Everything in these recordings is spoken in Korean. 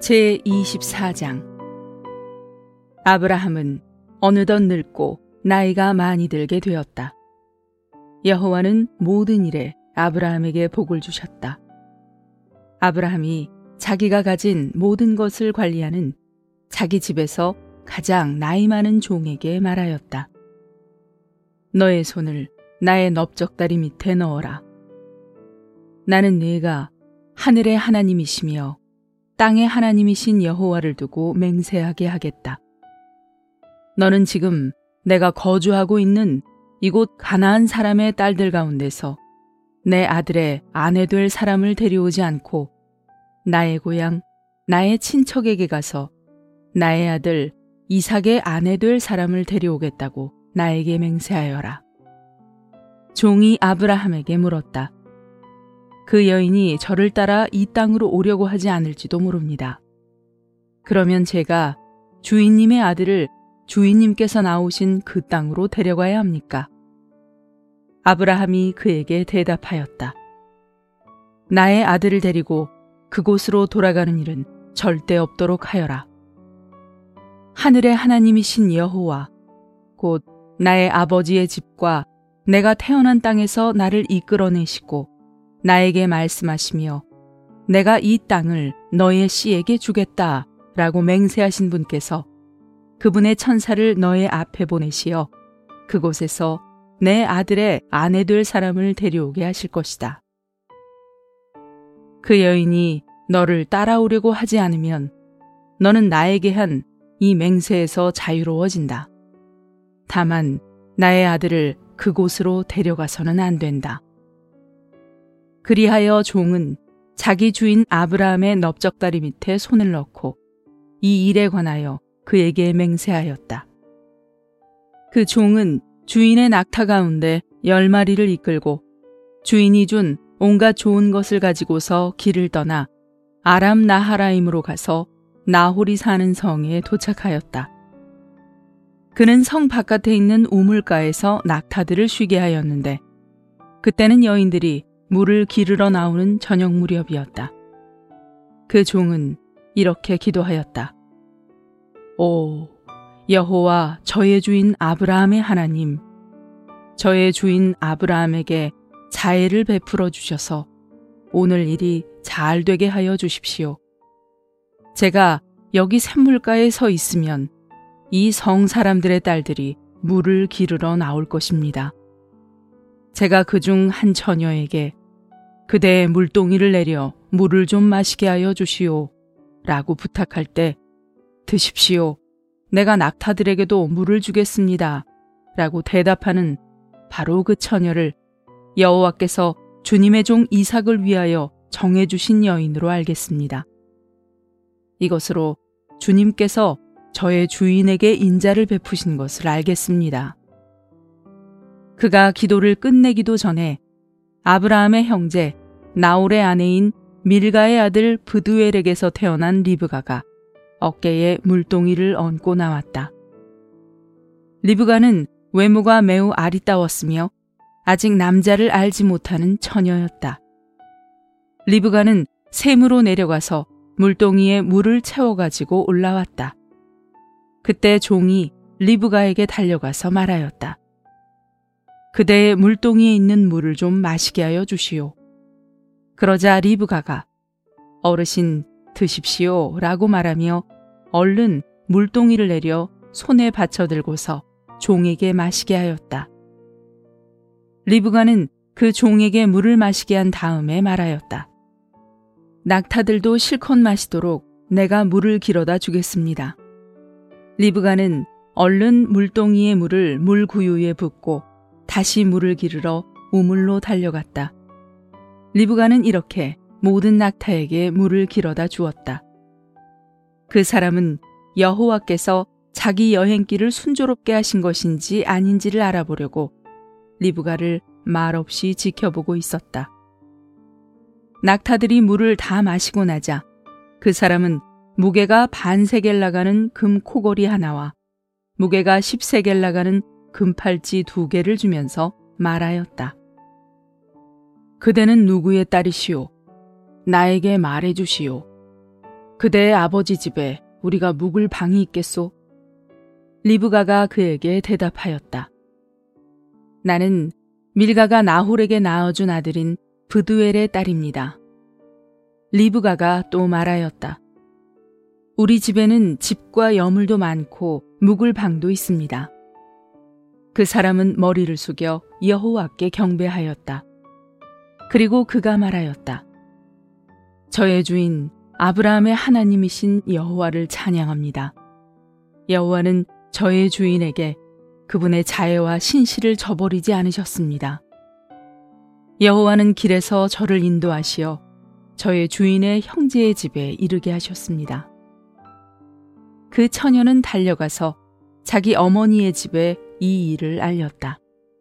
제24장. 아브라함은 어느덧 늙고 나이가 많이 들게 되었다. 여호와는 모든 일에 아브라함에게 복을 주셨다. 아브라함이 자기가 가진 모든 것을 관리하는 자기 집에서 가장 나이 많은 종에게 말하였다. 너의 손을 나의 넓적다리 밑에 넣어라. 나는 네가 하늘의 하나님이시며 땅의 하나님이신 여호와를 두고 맹세하게 하겠다. 너는 지금 내가 거주하고 있는 이곳 가나안 사람의 딸들 가운데서 내 아들의 아내 될 사람을 데려오지 않고 나의 고향, 나의 친척에게 가서 나의 아들 이삭의 아내 될 사람을 데려오겠다고 나에게 맹세하여라. 종이 아브라함에게 물었다. 그 여인이 저를 따라 이 땅으로 오려고 하지 않을지도 모릅니다. 그러면 제가 주인님의 아들을 주인님께서 나오신 그 땅으로 데려가야 합니까? 아브라함이 그에게 대답하였다. 나의 아들을 데리고 그곳으로 돌아가는 일은 절대 없도록 하여라. 하늘의 하나님이신 여호와, 곧 나의 아버지의 집과 내가 태어난 땅에서 나를 이끌어내시고 나에게 말씀하시며 내가 이 땅을 너의 씨에게 주겠다 라고 맹세하신 분께서 그분의 천사를 너의 앞에 보내시어 그곳에서 내 아들의 아내 될 사람을 데려오게 하실 것이다. 그 여인이 너를 따라오려고 하지 않으면 너는 나에게 한 이 맹세에서 자유로워진다. 다만 나의 아들을 그곳으로 데려가서는 안 된다. 그리하여 종은 자기 주인 아브라함의 넓적다리 밑에 손을 넣고 이 일에 관하여 그에게 맹세하였다. 그 종은 주인의 낙타 가운데 10마리를 이끌고 주인이 준 온갖 좋은 것을 가지고서 길을 떠나 아람 나하라임으로 가서 나홀이 사는 성에 도착하였다. 그는 성 바깥에 있는 우물가에서 낙타들을 쉬게 하였는데 그때는 여인들이 물을 기르러 나오는 저녁 무렵이었다. 그 종은 이렇게 기도하였다. 오, 여호와 저의 주인 아브라함의 하나님, 저의 주인 아브라함에게 자애를 베풀어 주셔서 오늘 일이 잘 되게 하여 주십시오. 제가 여기 샘물가에 서 있으면 이 성 사람들의 딸들이 물을 기르러 나올 것입니다. 제가 그중 한 처녀에게 그대의 물동이를 내려 물을 좀 마시게 하여 주시오 라고 부탁할 때 드십시오. 내가 낙타들에게도 물을 주겠습니다 라고 대답하는 바로 그 처녀를 여호와께서 주님의 종 이삭을 위하여 정해주신 여인으로 알겠습니다. 이것으로 주님께서 저의 주인에게 인자를 베푸신 것을 알겠습니다. 그가 기도를 끝내기도 전에 아브라함의 형제 나홀의 아내인 밀가의 아들 브두엘에게서 태어난 리브가가 어깨에 물동이를 얹고 나왔다. 리브가는 외모가 매우 아리따웠으며 아직 남자를 알지 못하는 처녀였다. 리브가는 샘으로 내려가서 물동이에 물을 채워가지고 올라왔다. 그때 종이 리브가에게 달려가서 말하였다. 그대의 물동이에 있는 물을 좀 마시게 하여 주시오. 그러자 리브가가 어르신 드십시오 라고 말하며 얼른 물동이를 내려 손에 받쳐들고서 종에게 마시게 하였다. 리브가는 그 종에게 물을 마시게 한 다음에 말하였다. 낙타들도 실컷 마시도록 내가 물을 길어다 주겠습니다. 리브가는 얼른 물동이의 물을 물구유에 붓고 다시 물을 기르러 우물로 달려갔다. 리브가는 이렇게 모든 낙타에게 물을 길어다 주었다. 그 사람은 여호와께서 자기 여행길을 순조롭게 하신 것인지 아닌지를 알아보려고 리브가를 말없이 지켜보고 있었다. 낙타들이 물을 다 마시고 나자 그 사람은 무게가 반세겔 나가는 금 코걸이 하나와 무게가 10세겔 나가는 금팔찌 2개를 주면서 말하였다. 그대는 누구의 딸이시오? 나에게 말해 주시오. 그대의 아버지 집에 우리가 묵을 방이 있겠소? 리브가가 그에게 대답하였다. 나는 밀가가 나홀에게 낳아준 아들인 브두엘의 딸입니다. 리브가가 또 말하였다. 우리 집에는 집과 여물도 많고 묵을 방도 있습니다. 그 사람은 머리를 숙여 여호와께 경배하였다. 그리고 그가 말하였다. 저의 주인 아브라함의 하나님이신 여호와를 찬양합니다. 여호와는 저의 주인에게 그분의 자애와 신실을 저버리지 않으셨습니다. 여호와는 길에서 저를 인도하시어 저의 주인의 형제의 집에 이르게 하셨습니다. 그 처녀는 달려가서 자기 어머니의 집에 이 일을 알렸다.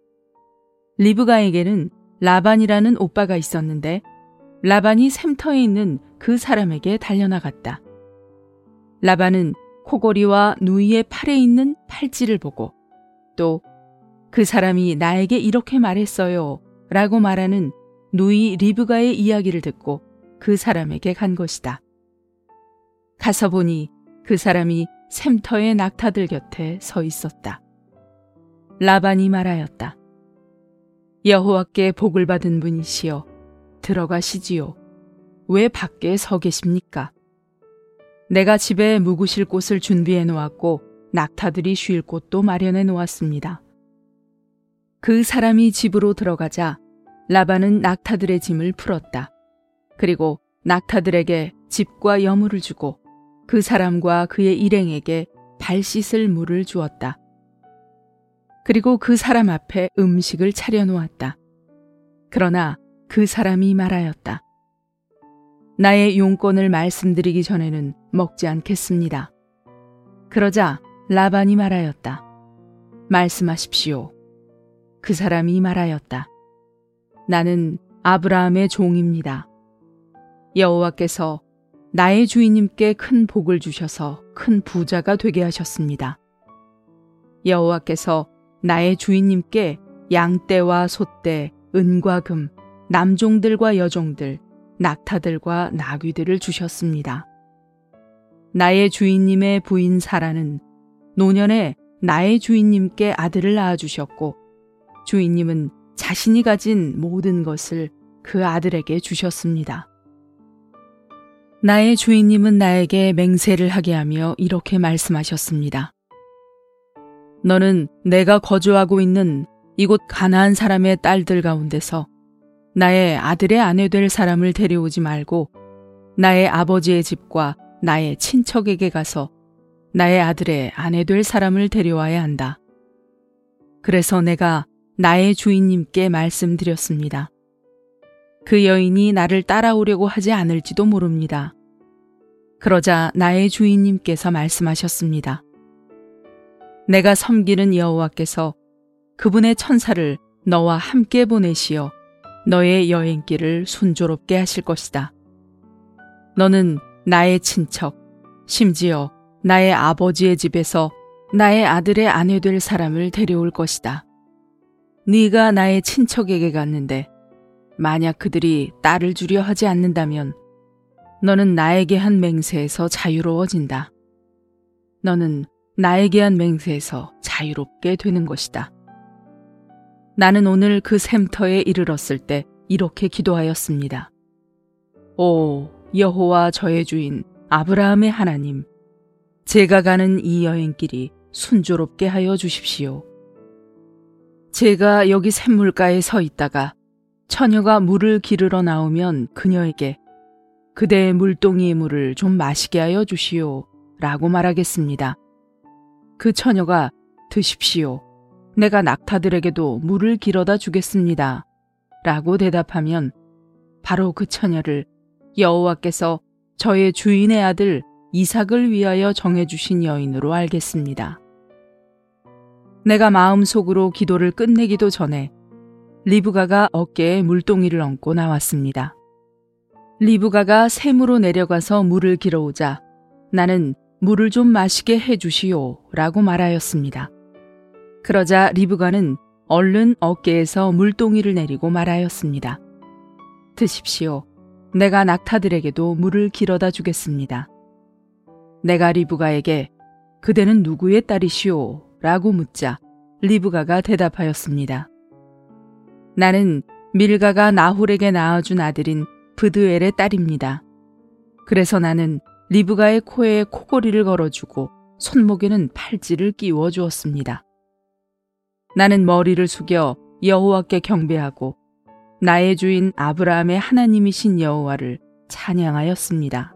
리브가에게는 라반이라는 오빠가 있었는데 라반이 샘터에 있는 그 사람에게 달려나갔다. 라반은 코골이와 누이의 팔에 있는 팔찌를 보고 또 그 사람이 나에게 이렇게 말했어요 라고 말하는 누이 리브가의 이야기를 듣고 그 사람에게 간 것이다. 가서 보니 그 사람이 샘터의 낙타들 곁에 서 있었다. 라반이 말하였다. 여호와께 복을 받은 분이시여 들어가시지요. 왜 밖에 서 계십니까? 내가 집에 묵으실 곳을 준비해 놓았고 낙타들이 쉴 곳도 마련해 놓았습니다. 그 사람이 집으로 들어가자 라반은 낙타들의 짐을 풀었다. 그리고 낙타들에게 집과 여물을 주고 그 사람과 그의 일행에게 발 씻을 물을 주었다. 그리고 그 사람 앞에 음식을 차려 놓았다. 그러나 그 사람이 말하였다. 나의 용건을 말씀드리기 전에는 먹지 않겠습니다. 그러자 라반이 말하였다. 말씀하십시오. 그 사람이 말하였다. 나는 아브라함의 종입니다. 여호와께서 나의 주인님께 큰 복을 주셔서 큰 부자가 되게 하셨습니다. 여호와께서 나의 주인님께 양떼와 소떼, 은과 금, 남종들과 여종들, 낙타들과 나귀들을 주셨습니다. 나의 주인님의 부인 사라는 노년에 나의 주인님께 아들을 낳아주셨고 주인님은 자신이 가진 모든 것을 그 아들에게 주셨습니다. 나의 주인님은 나에게 맹세를 하게 하며 이렇게 말씀하셨습니다. 너는 내가 거주하고 있는 이곳 가나안 사람의 딸들 가운데서 나의 아들의 아내 될 사람을 데려오지 말고 나의 아버지의 집과 나의 친척에게 가서 나의 아들의 아내 될 사람을 데려와야 한다. 그래서 내가 나의 주인님께 말씀드렸습니다. 그 여인이 나를 따라오려고 하지 않을지도 모릅니다. 그러자 나의 주인님께서 말씀하셨습니다. 내가 섬기는 여호와께서 그분의 천사를 너와 함께 보내시어 너의 여행길을 순조롭게 하실 것이다. 너는 나의 친척, 심지어 나의 아버지의 집에서 나의 아들의 아내 될 사람을 데려올 것이다. 네가 나의 친척에게 갔는데 만약 그들이 딸을 주려 하지 않는다면 너는 나에게 한 맹세에서 자유로워진다. 너는 나에게 한 맹세에서 자유롭게 되는 것이다. 나는 오늘 그 샘터에 이르렀을 때 이렇게 기도하였습니다. 오 여호와 저의 주인 아브라함의 하나님, 제가 가는 이 여행길이 순조롭게 하여 주십시오. 제가 여기 샘물가에 서 있다가 처녀가 물을 기르러 나오면 그녀에게 그대의 물동이의 물을 좀 마시게 하여 주시오 라고 말하겠습니다. 그 처녀가 드십시오. 내가 낙타들에게도 물을 길어다 주겠습니다 라고 대답하면 바로 그 처녀를 여호와께서 저의 주인의 아들 이삭을 위하여 정해주신 여인으로 알겠습니다. 내가 마음속으로 기도를 끝내기도 전에 리브가가 어깨에 물동이를 얹고 나왔습니다. 리브가가 샘으로 내려가서 물을 길어오자 나는 물을 좀 마시게 해주시오 라고 말하였습니다. 그러자 리브가는 얼른 어깨에서 물동이를 내리고 말하였습니다. 드십시오. 내가 낙타들에게도 물을 길어다 주겠습니다. 내가 리브가에게 그대는 누구의 딸이시오? 라고 묻자 리브가가 대답하였습니다. 나는 밀가가 나홀에게 낳아준 아들인 브드엘의 딸입니다. 그래서 나는 리브가의 코에 코고리를 걸어주고 손목에는 팔찌를 끼워 주었습니다. 나는 머리를 숙여 여호와께 경배하고 나의 주인 아브라함의 하나님이신 여호와를 찬양하였습니다.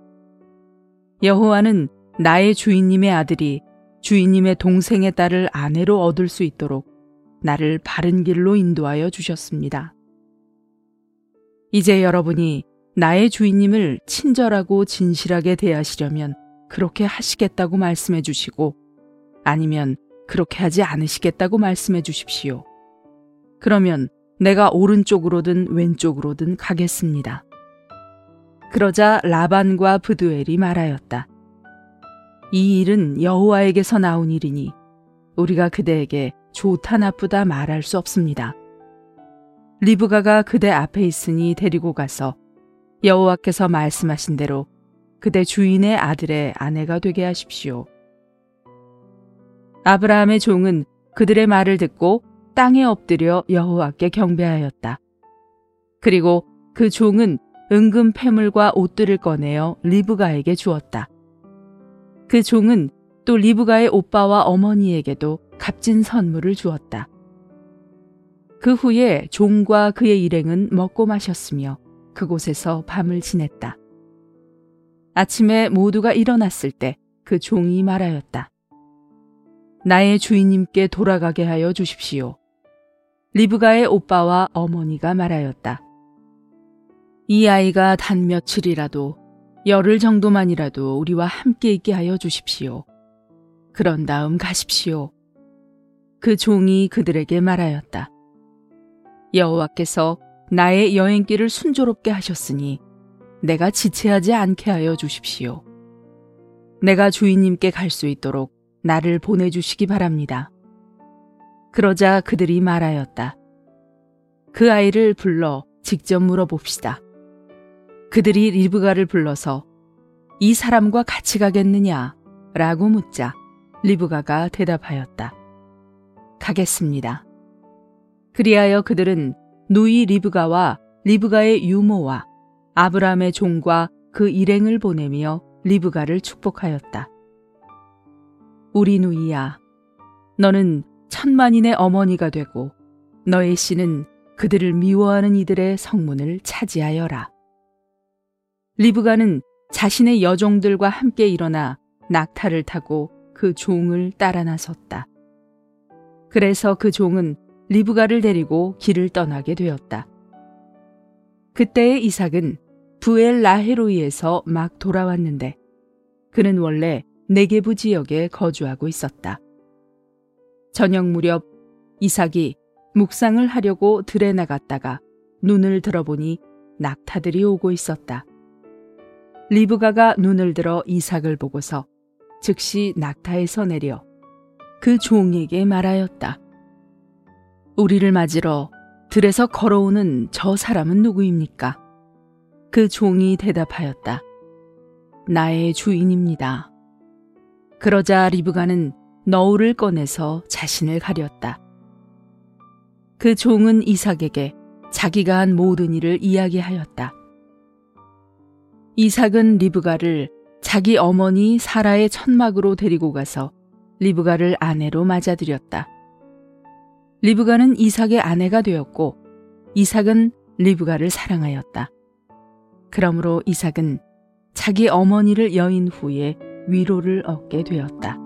여호와는 나의 주인님의 아들이 주인님의 동생의 딸을 아내로 얻을 수 있도록 나를 바른 길로 인도하여 주셨습니다. 이제 여러분이 나의 주인님을 친절하고 진실하게 대하시려면 그렇게 하시겠다고 말씀해 주시고 아니면 그렇게 하지 않으시겠다고 말씀해 주십시오. 그러면 내가 오른쪽으로든 왼쪽으로든 가겠습니다. 그러자 라반과 브두엘이 말하였다. 이 일은 여호와에게서 나온 일이니 우리가 그대에게 좋다 나쁘다 말할 수 없습니다. 리브가가 그대 앞에 있으니 데리고 가서 여호와께서 말씀하신 대로 그대 주인의 아들의 아내가 되게 하십시오. 아브라함의 종은 그들의 말을 듣고 땅에 엎드려 여호와께 경배하였다. 그리고 그 종은 은금 패물과 옷들을 꺼내어 리브가에게 주었다. 그 종은 또 리브가의 오빠와 어머니에게도 값진 선물을 주었다. 그 후에 종과 그의 일행은 먹고 마셨으며 그곳에서 밤을 지냈다. 아침에 모두가 일어났을 때 그 종이 말하였다. 나의 주인님께 돌아가게 하여 주십시오. 리브가의 오빠와 어머니가 말하였다. 이 아이가 단 며칠이라도 열흘 정도만이라도 우리와 함께 있게 하여 주십시오. 그런 다음 가십시오. 그 종이 그들에게 말하였다. 여호와께서 나의 여행길을 순조롭게 하셨으니 내가 지체하지 않게 하여 주십시오. 내가 주인님께 갈 수 있도록 나를 보내주시기 바랍니다. 그러자 그들이 말하였다. 그 아이를 불러 직접 물어봅시다. 그들이 리브가를 불러서 이 사람과 같이 가겠느냐? 라고 묻자 리브가가 대답하였다. 가겠습니다. 그리하여 그들은 누이 리브가와 리브가의 유모와 아브라함의 종과 그 일행을 보내며 리브가를 축복하였다. 우리 누이야, 너는 천만인의 어머니가 되고 너의 씨는 그들을 미워하는 이들의 성문을 차지하여라. 리브가는 자신의 여종들과 함께 일어나 낙타를 타고 그 종을 따라 나섰다. 그래서 그 종은 리브가를 데리고 길을 떠나게 되었다. 그때의 이삭은 부엘 라헤로이에서 막 돌아왔는데 그는 원래 네게부 지역에 거주하고 있었다. 저녁 무렵 이삭이 묵상을 하려고 들에 나갔다가 눈을 들어보니 낙타들이 오고 있었다. 리브가가 눈을 들어 이삭을 보고서 즉시 낙타에서 내려 그 종에게 말하였다. 우리를 맞으러 들에서 걸어오는 저 사람은 누구입니까? 그 종이 대답하였다. 나의 주인입니다. 그러자 리브가는 너울을 꺼내서 자신을 가렸다. 그 종은 이삭에게 자기가 한 모든 일을 이야기하였다. 이삭은 리브가를 자기 어머니 사라의 천막으로 데리고 가서 리브가를 아내로 맞아들였다. 리브가는 이삭의 아내가 되었고 이삭은 리브가를 사랑하였다. 그러므로 이삭은 자기 어머니를 여인 후에 위로를 얻게 되었다.